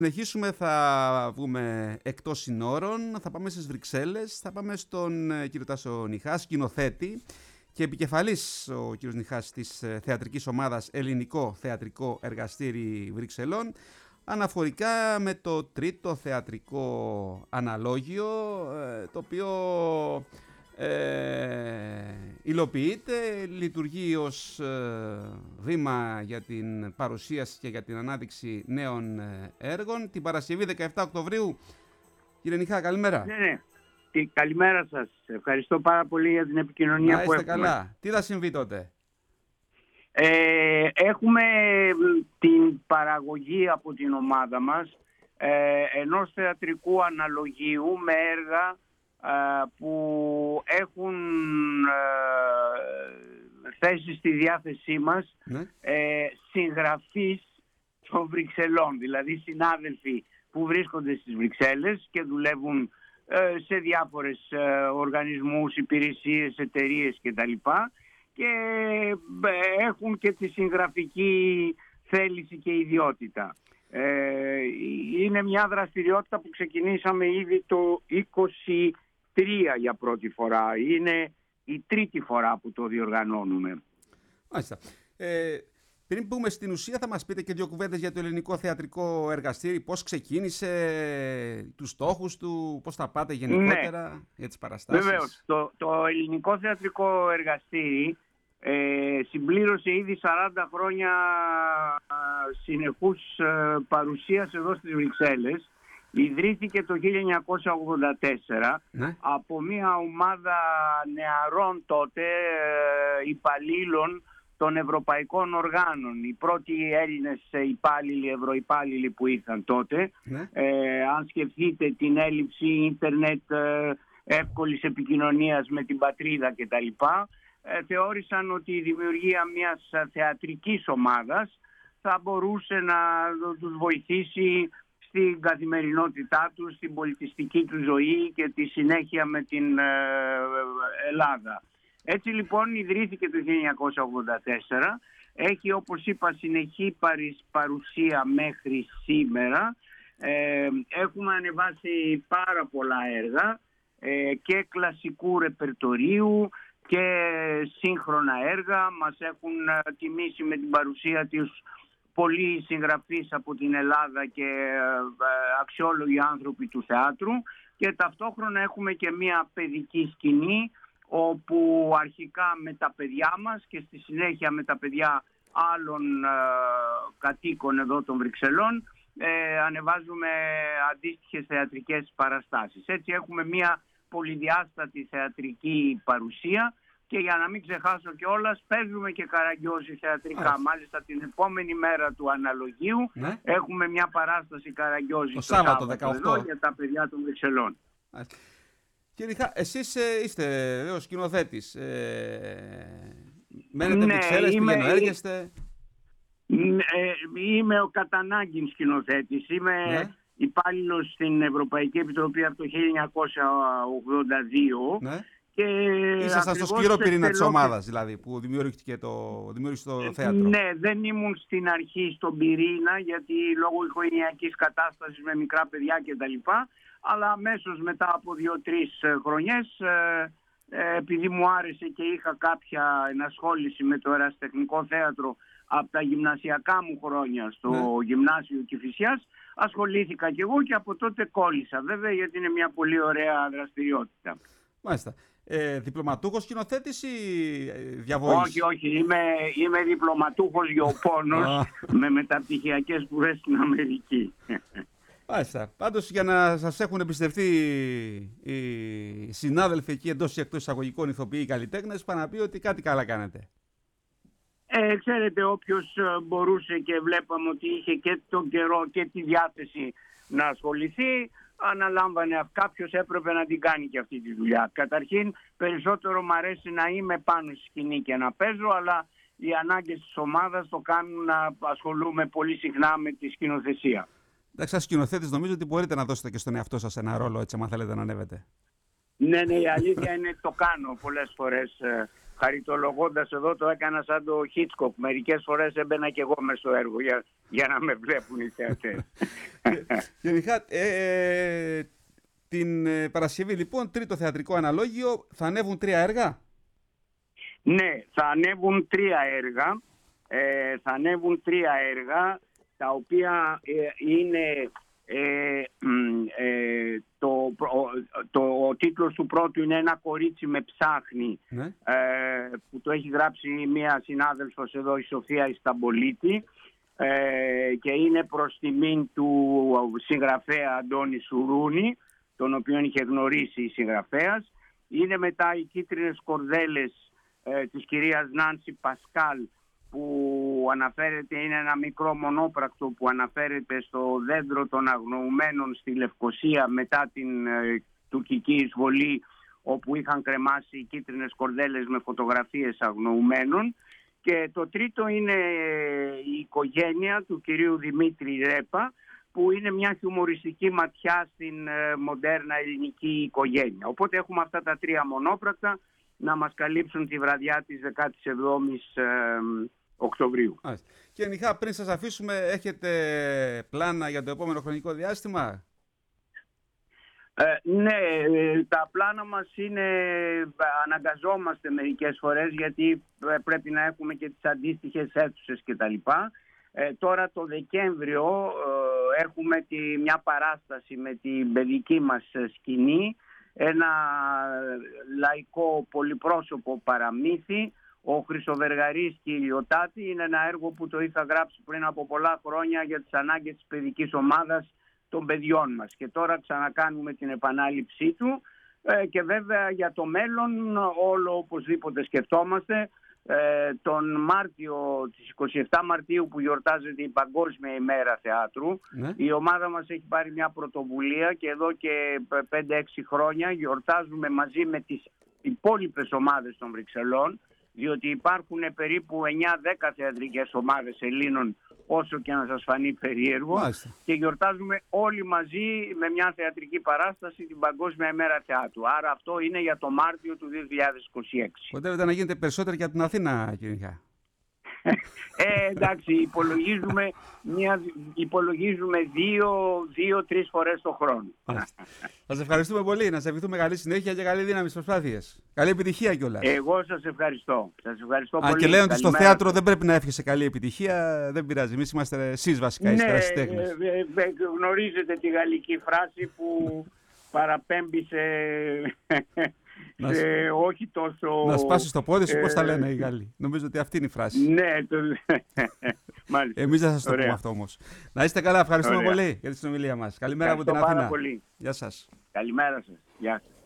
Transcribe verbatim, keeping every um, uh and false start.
Συνεχίσουμε, θα βγούμε εκτός συνόρων, θα πάμε στις Βρυξέλλες, θα πάμε στον κύριο Τάσο Νιχά, σκηνοθέτη και επικεφαλής ο κύριος Νιχάς της θεατρικής ομάδας Ελληνικό Θεατρικό Εργαστήρι Βρυξελών, αναφορικά με το τρίτο θεατρικό αναλόγιο, το οποίο ε, υλοποιείται, λειτουργεί ως ε, βήμα για την παρουσίαση και για την ανάδειξη νέων ε, έργων. Την Παρασκευή δεκαεπτά Οκτωβρίου. Κύριε Νιχά, καλημέρα. Ναι, ναι. Τι, καλημέρα σας. Ευχαριστώ πάρα πολύ για την επικοινωνία να που είστε έχουμε. καλά. Τι θα συμβεί τότε? Ε, έχουμε την παραγωγή από την ομάδα μας ε, ενός θεατρικού αναλογίου με έργα ε, που έχουν ε, θέσει στη διάθεσή μας ναι. ε, συγγραφείς των Βρυξελών, δηλαδή συνάδελφοι που βρίσκονται στις Βρυξέλλες και δουλεύουν ε, σε διάφορες ε, οργανισμούς, υπηρεσίες, εταιρείες κτλ. Και έχουν και τη συγγραφική θέληση και ιδιότητα. Ε, είναι μια δραστηριότητα που ξεκινήσαμε ήδη το είκοσι τρία για πρώτη φορά. Είναι η τρίτη φορά που το διοργανώνουμε. Μάλιστα. Ε, πριν πούμε στην ουσία, θα μας πείτε και δύο κουβέντες για το Ελληνικό Θεατρικό Εργαστήρι, πώς ξεκίνησε, τους στόχους του, πώς θα πάτε γενικότερα ναι. για τις παραστάσεις. Βεβαίως. Το, το Ελληνικό Θεατρικό Εργαστήρι ε, συμπλήρωσε ήδη σαράντα χρόνια συνεχούς ε, παρουσίας εδώ στις Βρυξέλλες. Ιδρύθηκε το χίλια εννιακόσια ογδόντα τέσσερα ναι. από μια ομάδα νεαρών τότε ε, υπαλλήλων των ευρωπαϊκών οργάνων. Οι πρώτοι Έλληνες υπάλληλοι, ευρωυπάλληλοι που ήρθαν τότε. Ναι. Ε, αν σκεφτείτε την έλλειψη ίντερνετ, ε, εύκολης επικοινωνίας με την πατρίδα κτλ. Ε, θεώρησαν ότι η δημιουργία μιας θεατρικής ομάδας θα μπορούσε να τους βοηθήσει στην καθημερινότητά τους, στην πολιτιστική του ζωή και τη συνέχεια με την ε, Ελλάδα. Έτσι λοιπόν ιδρύθηκε το χίλια εννιακόσια ογδόντα τέσσερα, έχει όπως είπα συνεχή παρουσία μέχρι σήμερα. Ε, έχουμε ανεβάσει πάρα πολλά έργα ε, και κλασικού ρεπερτορίου και σύγχρονα έργα. Μας έχουν τιμήσει με την παρουσία τους πολλοί συγγραφείς από την Ελλάδα και αξιόλογοι άνθρωποι του θεάτρου, και ταυτόχρονα έχουμε και μια παιδική σκηνή όπου αρχικά με τα παιδιά μας και στη συνέχεια με τα παιδιά άλλων ε, κατοίκων εδώ των Βρυξελών ε, ανεβάζουμε αντίστοιχες θεατρικές παραστάσεις. Έτσι έχουμε μια πολυδιάστατη θεατρική παρουσία και για να μην ξεχάσω κιόλας παίζουμε και Καραγκιόζη θεατρικά. Άς. Μάλιστα την επόμενη μέρα του αναλογίου ναι. έχουμε μια παράσταση Καραγκιόζη το Σάββατο δεκαοκτώ εδώ για τα παιδιά των Βρυξελών. Άς. Κύριε Νιχά, εσείς ε, είστε ο σκηνοθέτης. Ε, μένετε ναι, Βρυξέλλες, πηγαίνω, έρχεστε. Ε, είμαι ο κατά ανάγκη σκηνοθέτης. Είμαι ναι. υπάλληλος στην Ευρωπαϊκή Επιτροπή από το χίλια εννιακόσια ογδόντα δύο. Ναι. Και ήσασταν στο σκληρό πυρήνα της ομάδας, δηλαδή, που δημιούργησε το, δημιούργησε το θέατρο. Ναι, δεν ήμουν στην αρχή στον πυρήνα, γιατί λόγω οικογενειακής κατάστασης με μικρά παιδιά κτλ. Αλλά αμέσως μετά από δύο-τρεις χρονιές, ε, ε, επειδή μου άρεσε και είχα κάποια ενασχόληση με το ερασιτεχνικό θέατρο από τα γυμνασιακά μου χρόνια στο ναι. γυμνάσιο Κηφισιάς, ασχολήθηκα κι εγώ και από τότε κόλλησα, βέβαια, γιατί είναι μια πολύ ωραία δραστηριότητα. Μάλιστα. Ε, διπλωματούχος σκηνοθέτης ή διαβολής? Όχι, όχι. Είμαι, είμαι διπλωματούχος γεωπόνος με μεταπτυχιακές σπουδές στην Αμερική. Μάλιστα. Πάντως, για να σας έχουν εμπιστευτεί οι συνάδελφοι εκεί εντός ή εκτός εισαγωγικών ηθοποιοί καλλιτέχνες, πάνε να πει ότι κάτι καλά κάνετε. Ε, ξέρετε, όποιος μπορούσε και βλέπαμε ότι είχε και τον καιρό και τη διάθεση να ασχοληθεί, αναλάμβανε. Κάποιος έπρεπε να την κάνει και αυτή τη δουλειά. Καταρχήν, περισσότερο μου αρέσει να είμαι πάνω στη σκηνή και να παίζω, αλλά οι ανάγκες της ομάδας το κάνουν να ασχολούμαι πολύ συχνά με τη σκηνοθεσία. Εντάξει, σαν σκηνοθέτης νομίζω ότι μπορείτε να δώσετε και στον εαυτό σας ένα ρόλο, έτσι, αν θέλετε να ανέβετε. Ναι, ναι, η αλήθεια είναι το κάνω πολλές φορές. Χαριτολογώντας εδώ το έκανα σαν το Hitchcock. Μερικές φορές έμπαινα και εγώ μες στο έργο για, για να με βλέπουν οι θεατές. Κύριε Νιχά, ε, την Παρασκευή λοιπόν, τρίτο θεατρικό αναλόγιο, θα ανέβουν τρία έργα. Ναι, θα ανέβουν τρία έργα. Ε, θα ανέβουν τρία έργα, τα οποία ε, είναι... Ε, ε, το, το, ο τίτλος του πρώτου είναι «Ένα κορίτσι με ψάχνει», ναι. ε, που το έχει γράψει μία συνάδελφος εδώ, η Σοφία Ισταμπολίτη, ε, και είναι προς τιμήν του συγγραφέα Αντώνη Σουρούνη, τον οποίον είχε γνωρίσει η συγγραφέας. Είναι μετά οι Κίτρινες Κορδέλες ε, της κυρίας Νάνση Πασκάλ, που αναφέρεται, είναι ένα μικρό μονόπρακτο που αναφέρεται στο δέντρο των αγνοουμένων στη Λευκοσία μετά την ε, τουρκική εισβολή, όπου είχαν κρεμάσει οι κίτρινες κορδέλες με φωτογραφίες αγνοουμένων. Και το τρίτο είναι η οικογένεια του κυρίου Δημήτρη Ρέπα, που είναι μια χιουμοριστική ματιά στην ε, μοντέρνα ελληνική οικογένεια. Οπότε έχουμε αυτά τα τρία μονόπρακτα να μας καλύψουν τη βραδιά της δεκάτης εβδόμης ε, Οκτωβρίου. Κύριε Νιχά, πριν σας αφήσουμε, έχετε πλάνα για το επόμενο χρονικό διάστημα? Ε, ναι, τα πλάνα μας είναι, αναγκαζόμαστε μερικές φορές, γιατί πρέπει να έχουμε και τις αντίστοιχες αίθουσες κτλ. Ε, τώρα το Δεκέμβριο ε, έχουμε τη, μια παράσταση με την παιδική μας σκηνή, ένα λαϊκό πολυπρόσωπο παραμύθι, ο Χρυσοβεργαρής και η Ηλιοτάτη. Είναι ένα έργο που το είχα γράψει πριν από πολλά χρόνια για τις ανάγκες της παιδικής ομάδας των παιδιών μας. Και τώρα ξανακάνουμε την επανάληψή του ε, και βέβαια για το μέλλον όλο οπωσδήποτε σκεφτόμαστε. Ε, τον Μάρτιο, της εικοστή εβδόμη Μαρτίου, που γιορτάζεται η Παγκόσμια ημέρα θεάτρου, ναι. Η ομάδα μας έχει πάρει μια πρωτοβουλία και εδώ και πέντε έξι χρόνια γιορτάζουμε μαζί με τις υπόλοιπες ομάδες των Βρυξελών, διότι υπάρχουν περίπου εννιά δέκα θεατρικές ομάδες Ελλήνων, όσο και να σας φανεί περίεργο. Μάλιστα. Και γιορτάζουμε όλοι μαζί με μια θεατρική παράσταση την Παγκόσμια ημέρα θεάτρου. Άρα αυτό είναι για το Μάρτιο του δύο χιλιάδες είκοσι έξι. Κοντεύεται να γίνεται περισσότερο για την Αθήνα, κύριε Νιχά. Ε, εντάξει, υπολογίζουμε, μια, υπολογίζουμε δύο, δύο, τρεις φορές το χρόνο. Σας ευχαριστούμε πολύ. Να σας ευχηθούμε καλή συνέχεια και καλή δύναμη στις προσπάθειες. Καλή επιτυχία κιόλας. Εγώ σας ευχαριστώ. Σας ευχαριστώ πολύ. Αν και λένε ότι στο θέατρο δεν πρέπει να εύχεσαι καλή επιτυχία, δεν πειράζει. Εμείς είμαστε εσείς βασικά, οι ερασιτέχνες. Ναι, ε, ε, γνωρίζετε τη γαλλική φράση που παραπέμπει σε... Να, ε, όχι τόσο... να σπάσεις το πόδι σου, ε, πώς τα λένε οι Γάλλοι. Νομίζω ότι αυτή είναι η φράση. Ναι, το... μάλιστα. Εμείς δεν σας το πούμε αυτό όμως. Να είστε καλά, ευχαριστούμε Ωραία. πολύ για τη συνομιλία μας. Καλημέρα από την Αθήνα. Γεια σας. Καλημέρα σας. Γεια σας.